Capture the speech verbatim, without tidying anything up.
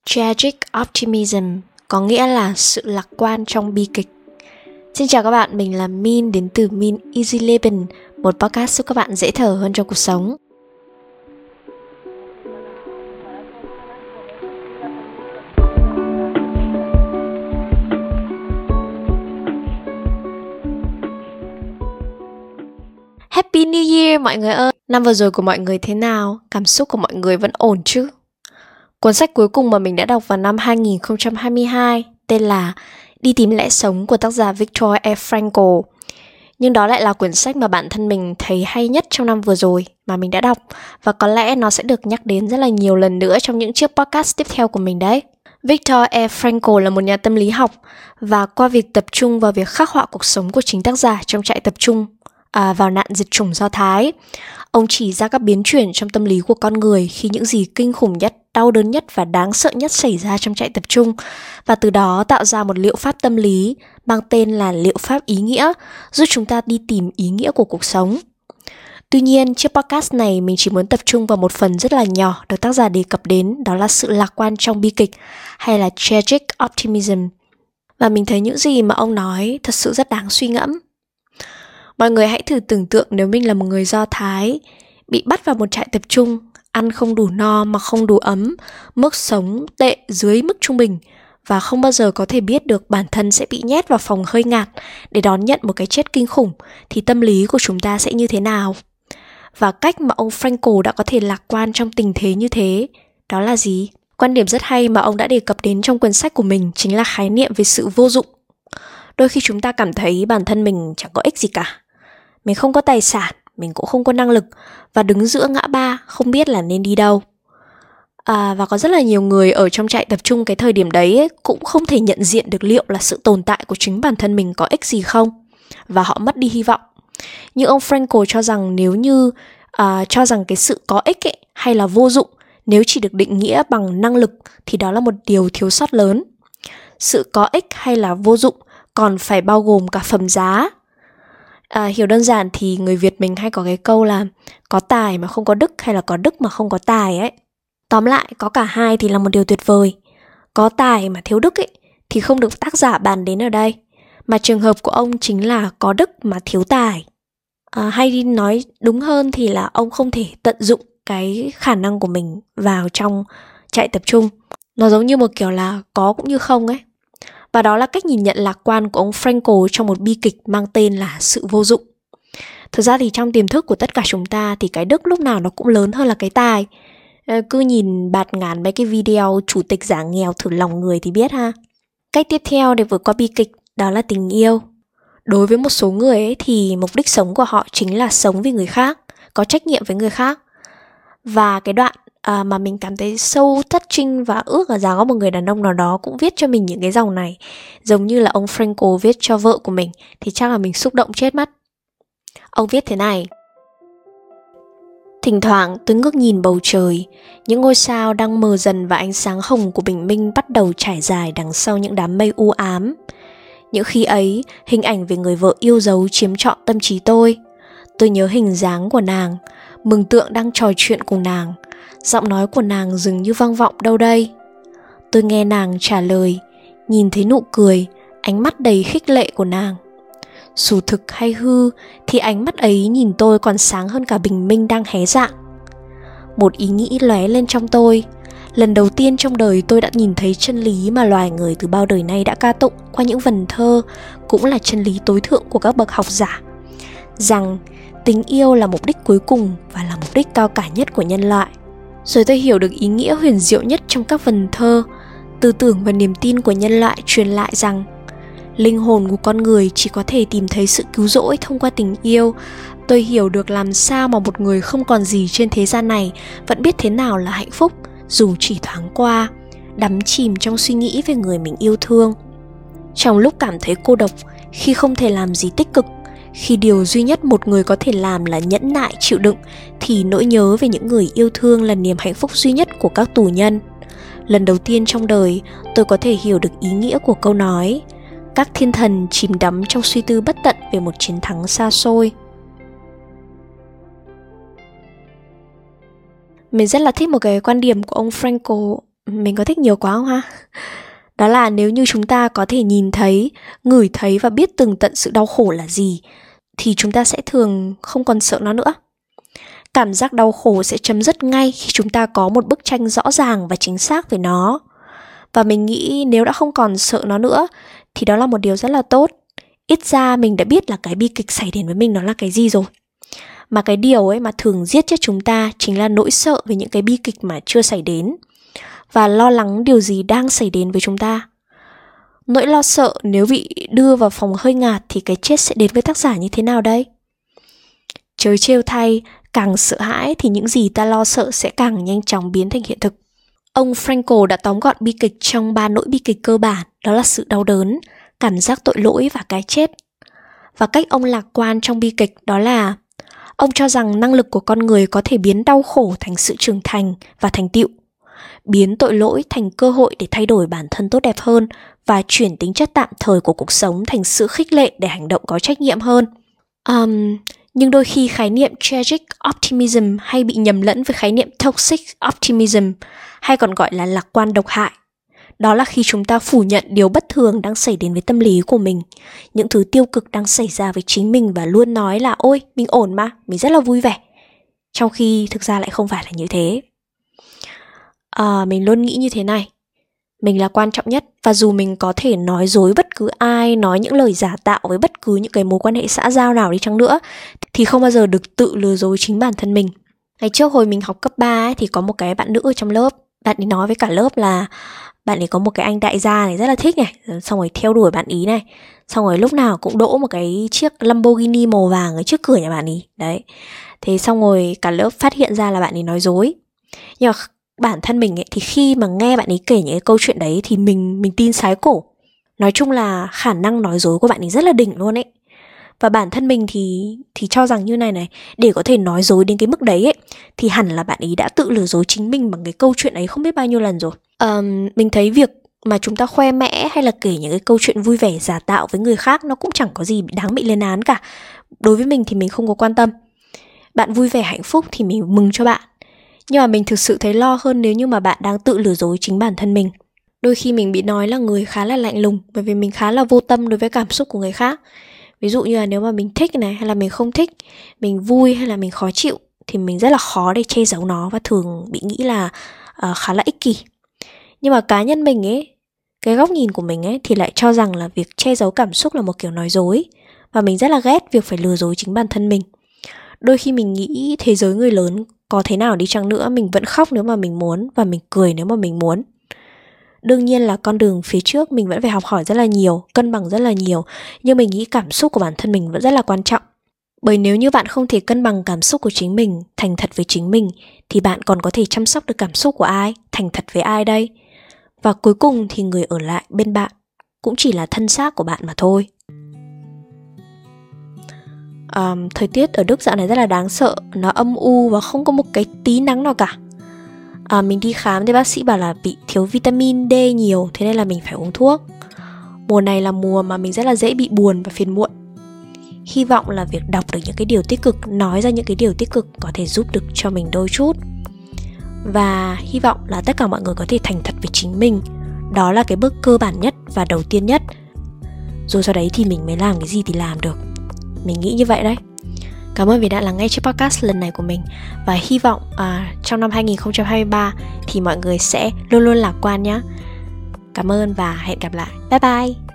Tragic Optimism, có nghĩa là sự lạc quan trong bi kịch. Xin chào các bạn, mình là Min đến từ Min Easy Living, một podcast giúp các bạn dễ thở hơn trong cuộc sống. Happy New Year mọi người ơi! Năm vừa rồi của mọi người thế nào? Cảm xúc của mọi người vẫn ổn chứ? Cuốn sách cuối cùng mà mình đã đọc vào năm hai không hai hai tên là Đi tìm lẽ sống của tác giả Viktor E. Frankl. Nhưng đó lại là quyển sách mà bản thân mình thấy hay nhất trong năm vừa rồi mà mình đã đọc, và có lẽ nó sẽ được nhắc đến rất là nhiều lần nữa trong những chiếc podcast tiếp theo của mình đấy. Viktor E. Frankl là một nhà tâm lý học, và qua việc tập trung vào việc khắc họa cuộc sống của chính tác giả trong trại tập trung à, vào nạn diệt chủng Do Thái, ông chỉ ra các biến chuyển trong tâm lý của con người khi những gì kinh khủng nhất, đau đớn nhất và đáng sợ nhất xảy ra trong trại tập trung, và từ đó tạo ra một liệu pháp tâm lý mang tên là liệu pháp ý nghĩa, giúp chúng ta đi tìm ý nghĩa của cuộc sống. Tuy nhiên, chiếc podcast này mình chỉ muốn tập trung vào một phần rất là nhỏ được tác giả đề cập đến, đó là sự lạc quan trong bi kịch, hay là Tragic Optimism. Và mình thấy những gì mà ông nói thật sự rất đáng suy ngẫm. Mọi người hãy thử tưởng tượng nếu mình là một người Do Thái, bị bắt vào một trại tập trung, ăn không đủ no mà không đủ ấm, mức sống tệ dưới mức trung bình, và không bao giờ có thể biết được bản thân sẽ bị nhét vào phòng hơi ngạt để đón nhận một cái chết kinh khủng, thì tâm lý của chúng ta sẽ như thế nào? Và cách mà ông Frankl đã có thể lạc quan trong tình thế như thế, đó là gì? Quan điểm rất hay mà ông đã đề cập đến trong quyển sách của mình chính là khái niệm về sự vô dụng. Đôi khi chúng ta cảm thấy bản thân mình chẳng có ích gì cả. Mình không có tài sản, mình cũng không có năng lực, và đứng giữa ngã ba không biết là nên đi đâu. À, và có rất là nhiều người ở trong trại tập trung cái thời điểm đấy ấy, cũng không thể nhận diện được liệu là sự tồn tại của chính bản thân mình có ích gì không, và họ mất đi hy vọng. Nhưng ông Frankl cho rằng nếu như à, cho rằng cái sự có ích ấy, hay là vô dụng, nếu chỉ được định nghĩa bằng năng lực thì đó là một điều thiếu sót lớn. Sự có ích hay là vô dụng còn phải bao gồm cả phẩm giá. À, hiểu đơn giản thì người Việt mình hay có cái câu là có tài mà không có đức, hay là có đức mà không có tài ấy. Tóm lại, có cả hai thì là một điều tuyệt vời. Có tài mà thiếu đức ấy thì không được tác giả bàn đến ở đây, mà trường hợp của ông chính là có đức mà thiếu tài. À, hay nói đúng hơn thì là ông không thể tận dụng cái khả năng của mình vào trong trại tập trung. Nó giống như một kiểu là có cũng như không ấy. Và đó là cách nhìn nhận lạc quan của ông Frankl trong một bi kịch mang tên là sự vô dụng. Thực ra thì trong tiềm thức của tất cả chúng ta thì cái đức lúc nào nó cũng lớn hơn là cái tài. Cứ nhìn bạt ngàn mấy cái video chủ tịch giả nghèo thử lòng người thì biết ha. Cách tiếp theo để vượt qua bi kịch đó là tình yêu. Đối với một số người ấy thì mục đích sống của họ chính là sống vì người khác, có trách nhiệm với người khác. Và cái đoạn à, mà mình cảm thấy sâu touching và ước là rằng có một người đàn ông nào đó cũng viết cho mình những cái dòng này, giống như là ông Frankl viết cho vợ của mình, thì chắc là mình xúc động chết mất. Ông viết thế này: thỉnh thoảng tôi ngước nhìn bầu trời, những ngôi sao đang mờ dần và ánh sáng hồng của bình minh bắt đầu trải dài đằng sau những đám mây u ám. Những khi ấy, hình ảnh về người vợ yêu dấu chiếm trọn tâm trí tôi. Tôi nhớ hình dáng của nàng, mường tượng đang trò chuyện cùng nàng. Giọng nói của nàng dường như vang vọng đâu đây. Tôi nghe nàng trả lời, nhìn thấy nụ cười, ánh mắt đầy khích lệ của nàng. Dù thực hay hư thì ánh mắt ấy nhìn tôi còn sáng hơn cả bình minh đang hé rạng. Một ý nghĩ lóe lên trong tôi. Lần đầu tiên trong đời tôi đã nhìn thấy chân lý mà loài người từ bao đời nay đã ca tụng qua những vần thơ, cũng là chân lý tối thượng của các bậc học giả, rằng tình yêu là mục đích cuối cùng và là mục đích cao cả nhất của nhân loại. Rồi tôi hiểu được ý nghĩa huyền diệu nhất trong các vần thơ. Tư tưởng và niềm tin của nhân loại truyền lại rằng linh hồn của con người chỉ có thể tìm thấy sự cứu rỗi thông qua tình yêu. Tôi hiểu được làm sao mà một người không còn gì trên thế gian này vẫn biết thế nào là hạnh phúc, dù chỉ thoáng qua, đắm chìm trong suy nghĩ về người mình yêu thương. Trong lúc cảm thấy cô độc, khi không thể làm gì tích cực, khi điều duy nhất một người có thể làm là nhẫn nại chịu đựng, thì nỗi nhớ về những người yêu thương là niềm hạnh phúc duy nhất của các tù nhân. Lần đầu tiên trong đời, tôi có thể hiểu được ý nghĩa của câu nói các thiên thần chìm đắm trong suy tư bất tận về một chiến thắng xa xôi. Mình rất là thích một cái quan điểm của ông Frankl mình có thích nhiều quá không ha? Đó là nếu như chúng ta có thể nhìn thấy, ngửi thấy và biết tường tận sự đau khổ là gì, thì chúng ta sẽ thường không còn sợ nó nữa. Cảm giác đau khổ sẽ chấm dứt ngay khi chúng ta có một bức tranh rõ ràng và chính xác về nó. Và mình nghĩ nếu đã không còn sợ nó nữa thì đó là một điều rất là tốt. Ít ra mình đã biết là cái bi kịch xảy đến với mình nó là cái gì rồi. Mà cái điều ấy mà thường giết chết chúng ta chính là nỗi sợ về những cái bi kịch mà chưa xảy đến, và lo lắng điều gì đang xảy đến với chúng ta. Nỗi lo sợ nếu bị đưa vào phòng hơi ngạt thì cái chết sẽ đến với tác giả như thế nào đây? Trớ trêu thay, càng sợ hãi thì những gì ta lo sợ sẽ càng nhanh chóng biến thành hiện thực. Ông Frankl đã tóm gọn bi kịch trong ba nỗi bi kịch cơ bản, đó là sự đau đớn, cảm giác tội lỗi và cái chết. Và cách ông lạc quan trong bi kịch đó là ông cho rằng năng lực của con người có thể biến đau khổ thành sự trưởng thành và thành tựu, biến tội lỗi thành cơ hội để thay đổi bản thân tốt đẹp hơn và chuyển tính chất tạm thời của cuộc sống thành sự khích lệ để hành động có trách nhiệm hơn. Um, nhưng đôi khi khái niệm tragic optimism hay bị nhầm lẫn với khái niệm toxic optimism, hay còn gọi là lạc quan độc hại. Đó là khi chúng ta phủ nhận điều bất thường đang xảy đến với tâm lý của mình, những thứ tiêu cực đang xảy ra với chính mình và luôn nói là ôi, mình ổn mà, mình rất là vui vẻ. Trong khi thực ra lại không phải là như thế. À, mình luôn nghĩ như thế này, mình là quan trọng nhất, và dù mình có thể nói dối bất cứ ai, nói những lời giả tạo với bất cứ những cái mối quan hệ xã giao nào đi chăng nữa, thì không bao giờ được tự lừa dối chính bản thân mình. Ngày trước hồi mình học cấp ba ấy, thì có một cái bạn nữ ở trong lớp, bạn ấy nói với cả lớp là bạn ấy có một cái anh đại gia này rất là thích này, xong rồi theo đuổi bạn ý này, xong rồi lúc nào cũng đỗ một cái chiếc Lamborghini màu vàng ở trước cửa nhà bạn ý. Đấy. Thế xong rồi cả lớp phát hiện ra là bạn ấy nói dối. Nhưng mà bản thân mình ấy, thì khi mà nghe bạn ấy kể những cái câu chuyện đấy thì mình mình tin sái cổ. Nói chung là khả năng nói dối của bạn ấy rất là đỉnh luôn ấy. Và bản thân mình thì thì cho rằng như này này, để có thể nói dối đến cái mức đấy ấy, thì hẳn là bạn ấy đã tự lừa dối chính mình bằng cái câu chuyện ấy không biết bao nhiêu lần rồi. Um, mình thấy việc mà chúng ta khoe mẽ hay là kể những cái câu chuyện vui vẻ giả tạo với người khác nó cũng chẳng có gì đáng bị lên án cả. Đối với mình thì mình không có quan tâm. Bạn vui vẻ hạnh phúc thì mình mừng cho bạn. Nhưng mà mình thực sự thấy lo hơn nếu như mà bạn đang tự lừa dối chính bản thân mình. Đôi khi mình bị nói là người khá là lạnh lùng, bởi vì mình khá là vô tâm đối với cảm xúc của người khác. Ví dụ như là nếu mà mình thích này hay là mình không thích, mình vui hay là mình khó chịu, thì mình rất là khó để che giấu nó và thường bị nghĩ là uh, khá là ích kỷ. Nhưng mà cá nhân mình ấy, cái góc nhìn của mình ấy thì lại cho rằng là việc che giấu cảm xúc là một kiểu nói dối. Và mình rất là ghét việc phải lừa dối chính bản thân mình. Đôi khi mình nghĩ thế giới người lớn có thế nào đi chăng nữa, mình vẫn khóc nếu mà mình muốn và mình cười nếu mà mình muốn. Đương nhiên là con đường phía trước mình vẫn phải học hỏi rất là nhiều, cân bằng rất là nhiều, nhưng mình nghĩ cảm xúc của bản thân mình vẫn rất là quan trọng. Bởi nếu như bạn không thể cân bằng cảm xúc của chính mình, thành thật với chính mình, thì bạn còn có thể chăm sóc được cảm xúc của ai, thành thật với ai đây? Và cuối cùng thì người ở lại bên bạn cũng chỉ là thân xác của bạn mà thôi. Um, thời tiết ở Đức dạo này rất là đáng sợ, nó âm u và không có một cái tí nắng nào cả. À, mình đi khám thì bác sĩ bảo là bị thiếu vitamin D nhiều, thế nên là mình phải uống thuốc. Mùa này là mùa mà mình rất là dễ bị buồn và phiền muộn. Hy vọng là việc đọc được những cái điều tích cực, nói ra những cái điều tích cực có thể giúp được cho mình đôi chút. Và hy vọng là tất cả mọi người có thể thành thật với chính mình. Đó là cái bước cơ bản nhất và đầu tiên nhất. Rồi sau đấy thì mình mới làm cái gì thì làm được. Mình nghĩ như vậy đấy. Cảm ơn vì đã lắng nghe chiếc podcast lần này của mình. Và hy vọng à, trong năm hai không hai ba thì mọi người sẽ luôn luôn lạc quan nhé. Cảm ơn và hẹn gặp lại. Bye bye.